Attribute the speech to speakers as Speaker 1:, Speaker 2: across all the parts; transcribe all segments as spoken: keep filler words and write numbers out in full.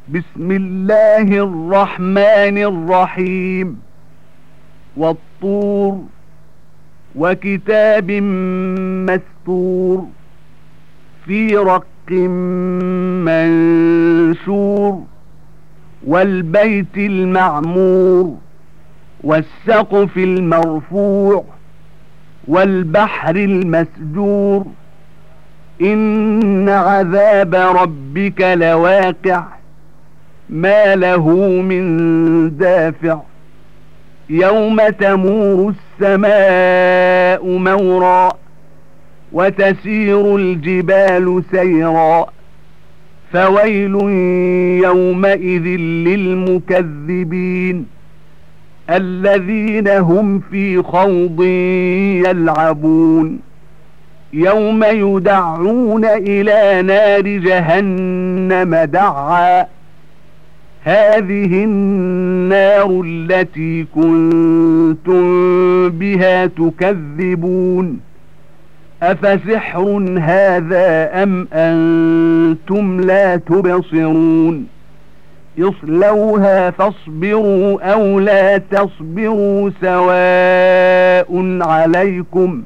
Speaker 1: بسم الله الرحمن الرحيم والطور وكتاب مسطور في رق منشور والبيت المعمور والسقف المرفوع والبحر المسجور إن عذاب ربك لواقع ما له من دافع يوم تمور السماء مورا وتسير الجبال سيرا فويل يومئذ للمكذبين الذين هم في خوض يلعبون يوم يدعون إلى نار جهنم دعا هذه النار التي كنتم بها تكذبون أفسحر هذا أم أنتم لا تبصرون اصلوها فاصبروا أو لا تصبروا سواء عليكم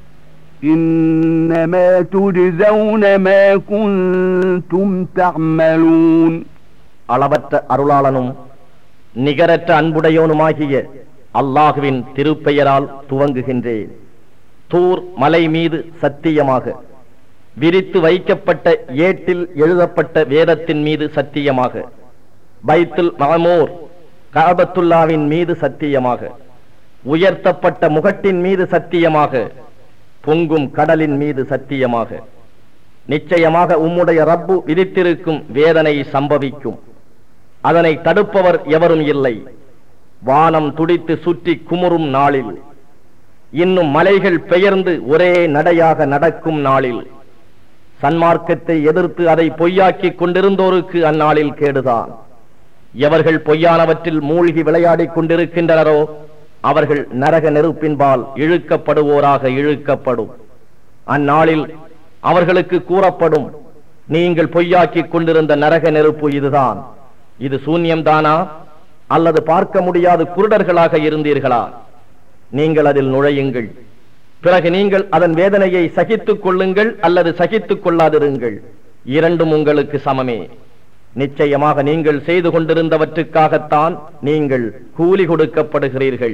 Speaker 1: إنما تجزون ما كنتم تعملون
Speaker 2: அளவற்ற அருளாளனும் நிகரற்ற அன்புடையோனுமாகிய அல்லாஹுவின் திருப்பெயரால் துவங்குகின்றேன். தூர் மலை மீது சத்தியமாக, விரித்து வைக்கப்பட்ட ஏட்டில் எழுதப்பட்ட வேதத்தின் மீது சத்தியமாக, பைத்துல் மஅமூர் கஅபத்துல்லாவின் மீது சத்தியமாக, உயர்த்தப்பட்ட முகட்டின் மீது சத்தியமாக, பொங்கும் கடலின் மீது சத்தியமாக. நிச்சயமாக உம்முடைய ரப்பு விதித்திருக்கும் வேதனை சம்பவிக்கும். அதனை தடுப்பவர் எவரும் இல்லை. வானம் துடித்து சுற்றி குமுறும் நாளில், இன்னும் மலைகள் பெயர்ந்து ஒரே நடையாக நடக்கும் நாளில், சன்மார்க்கத்தை எதிர்த்து அதை பொய்யாக்கிக் கொண்டிருந்தோருக்கு அந்நாளில் கேடுதான். எவர்கள் பொய்யானவற்றில் மூழ்கி விளையாடிக் கொண்டிருக்கின்றனரோ அவர்கள் நரக நெருப்பின்பால் இழுக்கப்படுவோராக இழுக்கப்படும். அந்நாளில் அவர்களுக்கு கூறப்படும், நீங்கள் பொய்யாக்கிக் கொண்டிருந்த நரக நெருப்பு இதுதான். இது சூன்யம்தானா அல்லது பார்க்க முடியாத குருடர்களாக இருந்தீர்களா? நீங்கள் அதில் நுழையுங்கள். பிறகு நீங்கள் அதன் வேதனையை சகித்துக் கொள்ளுங்கள் அல்லது சகித்துக் கொள்ளாதிருங்கள். இரண்டும் உங்களுக்கு சமமே. நிச்சயமாக நீங்கள் செய்து கொண்டிருந்தவற்றுக்காகத்தான் நீங்கள் கூலி கொடுக்கப்படுகிறீர்கள்.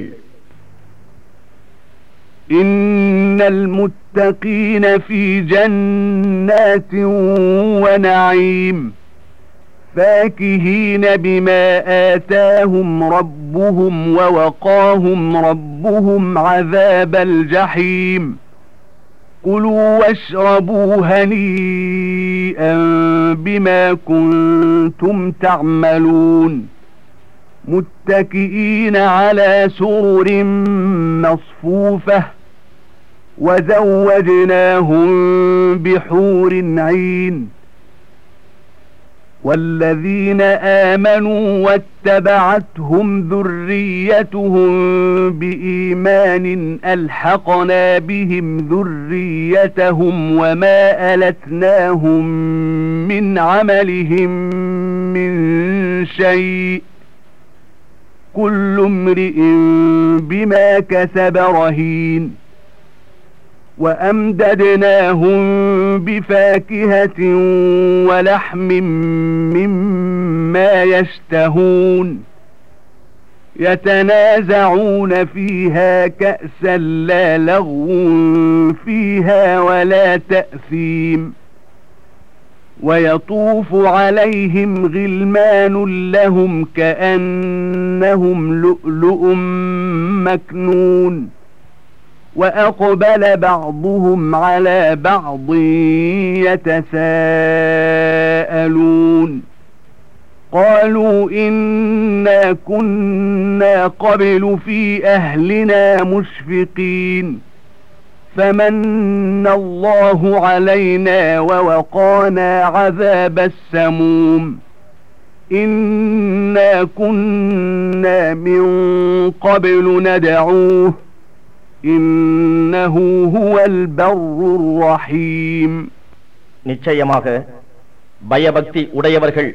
Speaker 1: இன்னல் முத்தகீன ஃபீ ஜன்னாத்தின் வ நஈம் فاكهين بما آتاهم ربهم ووقاهم ربهم عذاب الجحيم كلوا واشربوا هنيئا بما كنتم تعملون متكئين على سرر مصفوفة وزوجناهم بحور عين والذين آمنوا واتبعتهم ذريتهم بإيمان ألحقنا بهم ذريتهم وما ألتناهم من عملهم من شيء كل امرئ بما كسب رهين وأمددناهم بفاكهة ولحم مما يشتهون يتنازعون فيها كأسا لا لغو فيها ولا تأثيم ويطوف عليهم غلمان لهم كأنهم لؤلؤ مكنون وأقبل بعضهم على بعض يتساءلون قالوا إنا كنا قبل في أهلنا مشفقين فمن الله علينا ووقانا عذاب السموم إنا كنا من قبل ندعوه இன்னஹு ஹுவல் பர்ருர் ரஹீம்.
Speaker 2: நிச்சயமாக பயபக்தி உடையவர்கள்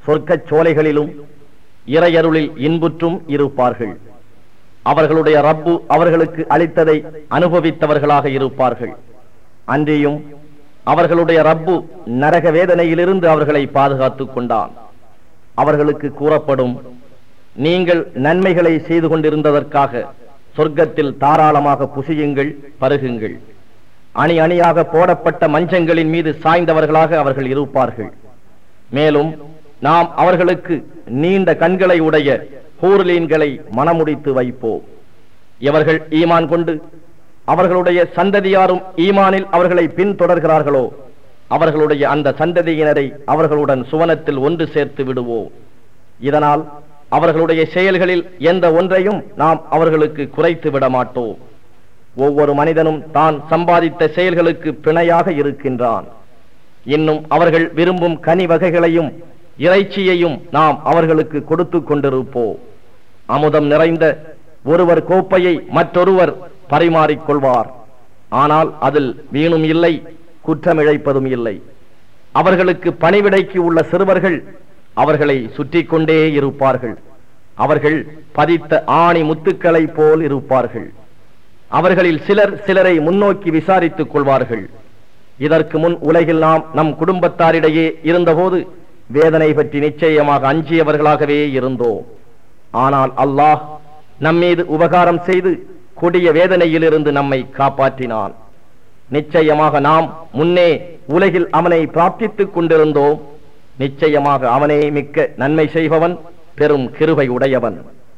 Speaker 2: சொர்க்கச் சோலைகளிலும் இறையருளில் இன்புற்றும் இருப்பார்கள். அவர்களுடைய ரப்பு அவர்களுக்கு அளித்ததை அனுபவித்தவர்களாக இருப்பார்கள். அன்றியும் அவர்களுடைய ரப்பு நரக வேதனையிலிருந்து அவர்களை பாதுகாத்துக் கொண்டான். அவர்களுக்கு கூறப்படும், நீங்கள் நன்மைகளை செய்து கொண்டிருந்ததற்காக சொர்க்கத்தில் தாராளமாக புசியுங்கள், பருகுங்கள். அணி அணியாக போடப்பட்ட மஞ்சங்களின் மீது சாய்ந்தவர்களாக அவர்கள் இருப்பார்கள். மேலும் நாம் அவர்களுக்கு நீண்ட கண்களை உடைய ஹூர்லீன்களை மணமுடித்து வைப்போம். எவர்கள் ஈமான் கொண்டு அவர்களுடைய சந்ததியாரும் ஈமானில் அவர்களை பின்தொடர்கிறார்களோ அவர்களுடைய அந்த சந்ததியினரை அவர்களுடன் சுவனத்தில் ஒன்று சேர்த்து விடுவோம். இதனால் அவர்களுடைய செயல்களில் எந்த ஒன்றையும் நாம் அவர்களுக்கு குறைத்து விட மாட்டோம். ஒவ்வொரு மனிதனும் தான் சம்பாதித்த செயல்களுக்கு பிணையாக இருக்கின்றான். இன்னும் அவர்கள் விரும்பும் கனி வகைகளையும் இறைச்சியையும் நாம் அவர்களுக்கு கொடுத்து கொண்டிருப்போம். அமுதம் நிறைந்த ஒருவர் கோப்பையை மற்றொருவர் பரிமாறிக்கொள்வார். ஆனால் அதில் வீணும் இல்லை, குற்றமிழைப்பதும் இல்லை. அவர்களுக்கு பணிவிடைக்கு உள்ள சிறுவர்கள் அவர்களை சுற்றி கொண்டே இருப்பார்கள். அவர்கள் பதித்த ஆணி முத்துக்களை போல் இருப்பார்கள். அவர்களில் சிலர் சிலரை முன்னோக்கி விசாரித்துக் கொள்வார்கள். இதற்கு முன் உலகில் நாம் நம் குடும்பத்தாரிடையே இருந்தபோது வேதனை பற்றி நிச்சயமாக அஞ்சியவர்களாகவே இருந்தோம். ஆனால் அல்லாஹ் நம்மீது உபகாரம் செய்து கொடிய வேதனையிலிருந்து நம்மை காப்பாற்றினான். நிச்சயமாக நாம் முன்னே உலகில் அவனை பிரார்த்தித்துக் கொண்டிருந்தோம். நிச்சயமாக அவனே மிக்க நன்மை செய்பவன், பெரும் கிருபை உடையவன்.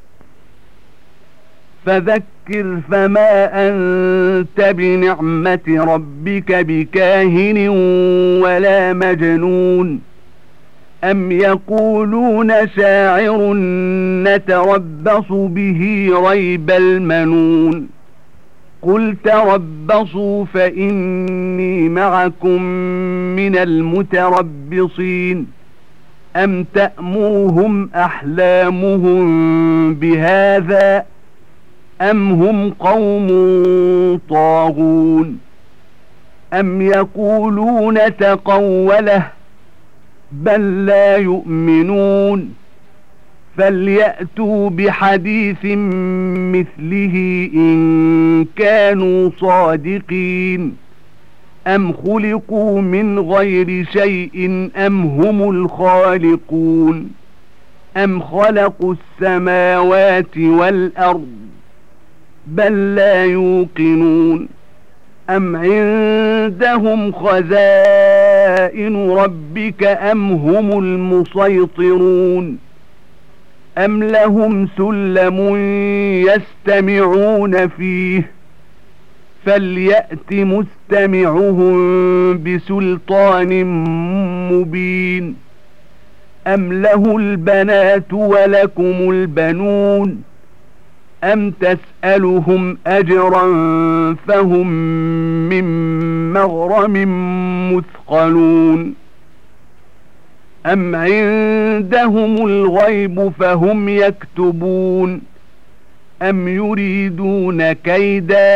Speaker 1: فذكر فما أنت بنعمة ربك بكاهن ولا مجنون أم يقولون شاعر نتربص به ريب المنون قل تربصوا فإني معكم من المتربصين أم تأمرهم أحلامهم بهذا أم هم قوم طاغون أم يقولون تقوله بل لا يؤمنون فليأتوا بحديث مثله إن كانوا صادقين أم خلقوا من غير شيء أم هم الخالقون أم خلقوا السماوات والأرض بل لا يوقنون أم عندهم خزائن ربك أم هم المسيطرون أم لهم سلم يستمعون فيه فليأت مستمعهم بسلطان مبين أم له البنات ولكم البنون أم تسألهم أجرا فهم من مغرم مثقلون أم عندهم الغيب فهم يكتبون أم يريدون كيدا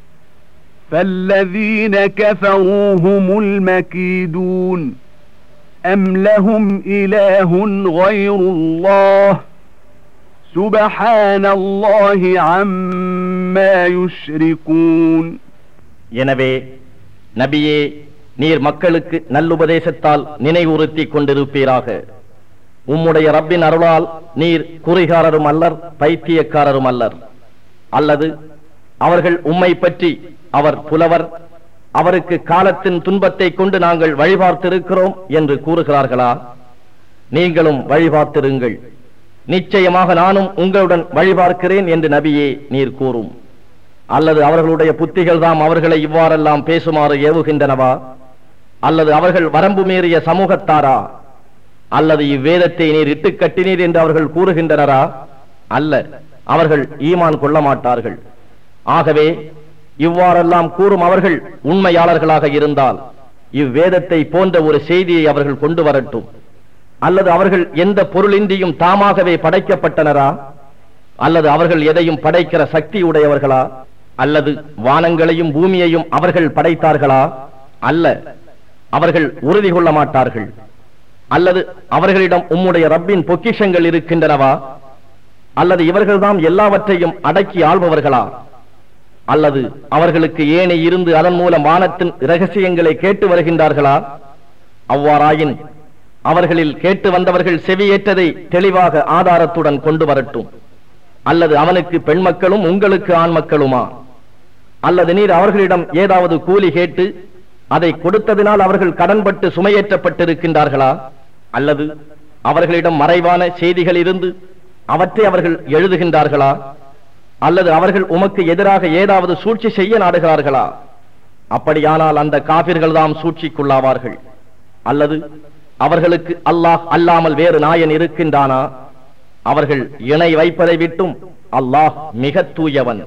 Speaker 1: فالذين كفروا هم المكيدون أم لهم إله غير الله سبحان الله عما يشركون.
Speaker 2: எனவே நபியே, நீர் மக்களுக்கு நல்லுபதேசத்தால் நினைவுறுத்தி கொண்டிருப்பீராக. உம்முடைய ரப்பின் அருளால் நீர் குறிகாரரும் அல்லர், பைத்தியக்காரரும் அல்லர். அல்லது அவர்கள் உம்மை பற்றி அவர் புலவர், அவருக்கு காலத்தின் துன்பத்தை கொண்டு நாங்கள் வழிபார்த்திருக்கிறோம் என்று கூறுகிறார்களா? நீங்களும் வழிபார்த்திருங்கள், நிச்சயமாக நானும் உங்களுடன் வழிபார்க்கிறேன் என்று நபியே நீர் கூறும். அல்லது அவர்களுடைய புத்திகள் தாம் அவர்களை இவ்வாறெல்லாம் பேசுமாறு ஏவுகின்றனவா? அல்லது அவர்கள் வரம்பு மீறிய சமூகத்தாரா? அல்லது இவ்வேதத்தை நீர் இட்டு கட்டினீர் என்று அவர்கள் கூறுகின்றனரா? அல்ல, அவர்கள் ஈமான் கொள்ள மாட்டார்கள். ஆகவே இவ்வாறெல்லாம் கூறும் அவர்கள் உண்மையாளர்களாக இருந்தால் இவ்வேதத்தை போன்ற ஒரு செய்தியை அவர்கள் கொண்டு வரட்டும். அல்லது அவர்கள் எந்த பொருளின்றியும் தாமாகவே படைக்கப்பட்டனரா? அல்லது அவர்கள் எதையும் படைக்கிற சக்தி உடையவர்களா? அல்லது வானங்களையும் பூமியையும் அவர்கள் படைத்தார்களா? அல்ல, அவர்கள் உறுதி கொள்ள மாட்டார்கள். அல்லது அவர்களிடம் உம்முடைய ரப்பின் பொக்கிஷங்கள் இருக்கின்றனவா? அல்லது இவர்கள்தான் எல்லாவற்றையும் அடக்கி ஆள்பவர்களா? அல்லது அவர்களுக்கு ஏனே இருந்து அதன் மூலம் வானத்தின் இரகசியங்களை கேட்டு வருகின்றார்களா? அவ்வாறாயின் அவர்களில் கேட்டு வந்தவர்கள் செவியேற்றதை தெளிவாக ஆதாரத்துடன் கொண்டு வரட்டும். அல்லது அவனுக்கு பெண் மக்களும் உங்களுக்கு ஆண் மக்களுமா? அல்லது நீர் அவர்களிடம் ஏதாவது கூலி கேட்டு அதை கொடுத்ததினால் அவர்கள் கடன்பட்டு சுமையேற்றப்பட்டிருக்கின்றார்களா? அல்லது அவர்களிடம் மறைவான செய்திகள் இருந்து அவற்றை அவர்கள் எழுதுகின்றார்களா? அல்லது அவர்கள் உமக்கு எதிராக ஏதாவது சூழ்ச்சி செய்ய நாடுகிறார்களா? அப்படியானால் அந்த காபிர்கள் தாம் சூழ்ச்சிக்குள்ளாவார்கள். அல்லது அவர்களுக்கு அல்லாஹ் அல்லாமல் வேறு நாயன் இருக்கின்றானா? அவர்கள் இணை வைப்பதை விட்டும் அல்லாஹ் மிக தூயவன்.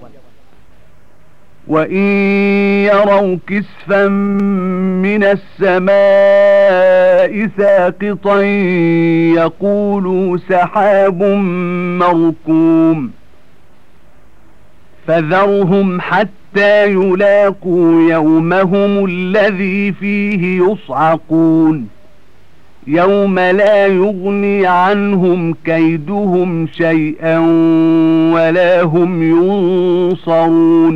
Speaker 1: وَإِن يَرَوْا كِسْفًا مِّنَ السَّمَاءِ سَاقِطًا يَقُولُوا سَحَابٌ مَّرْكُومٌ فَذَرْهُمْ حَتَّى يُلَاقُوا يَوْمَهُمُ الَّذِي فِيهِ يُصْعَقُونَ يَوْمَ لَا يُغْنِي عَنْهُمْ كَيْدُهُمْ شَيْئًا وَلَا هُمْ يُنصَرُونَ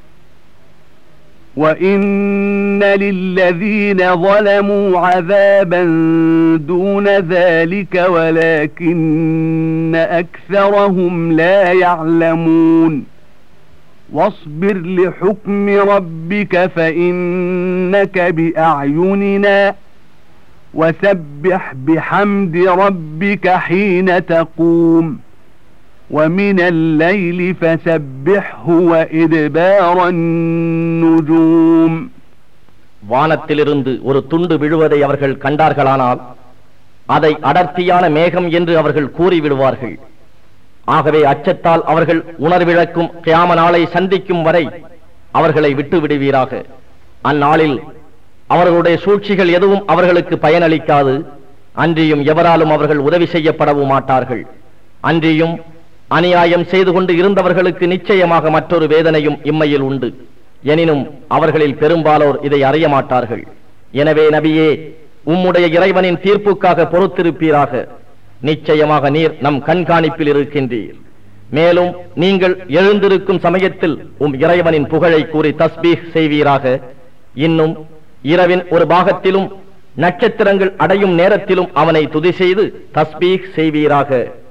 Speaker 1: وَإِنَّ لِلَّذِينَ ظَلَمُوا عَذَابًا دُونَ ذَلِكَ وَلَكِنَّ أَكْثَرَهُمْ لَا يَعْلَمُونَ وَاصْبِرْ لِحُكْمِ رَبِّكَ فَإِنَّكَ بِأَعْيُنِنَا وَسَبِّحْ بِحَمْدِ رَبِّكَ حِينَ تَقُومُ وَمِنَ اللَّيْلِ فَسَبِّحْهُ وَإِدْبَارَ النُّجُومِ.
Speaker 2: வானத்திலிருந்து ஒரு துண்டு விழுவதை அவர்கள் கண்டார்களானால் அதை அடர்த்தியான மேகம் என்று அவர்கள் கூறிவிடுவார்கள். ஆகவே அச்சத்தால் அவர்கள் உணர்விழக்கும் கியாம நாளை சந்திக்கும் வரை அவர்களை விட்டு விடுவீராக. அந்நாளில் அவர்களுடைய சூழ்ச்சிகள் எதுவும் அவர்களுக்கு பயனளிக்காது. அன்றியும் எவராலும் அவர்கள் உதவி செய்யப்படவும் மாட்டார்கள். அன்றியும் அநியாயம் செய்து கொண்டு இருந்தவர்களுக்கு நிச்சயமாக மற்றொரு வேதனையும் இம்மையில் உண்டு. எனினும் அவர்களில் பெரும்பாலோர் இதை அறிய மாட்டார்கள். எனவே நபியே, உம்முடைய இறைவனின் தீர்ப்புக்காக பொறுத்திருப்பீராக. நிச்சயமாக நீர் நம் கண்காணிப்பில் இருக்கின்றீர். மேலும் நீங்கள் எழுந்திருக்கும் சமயத்தில் உம் இறைவனின் புகழை கூறி தஸ்பீஹ் செய்வீராக. இன்னும் இரவின் ஒரு பாகத்திலும் நட்சத்திரங்கள் அடையும் நேரத்திலும் அவனை துதி செய்து தஸ்பீஹ் செய்வீராக.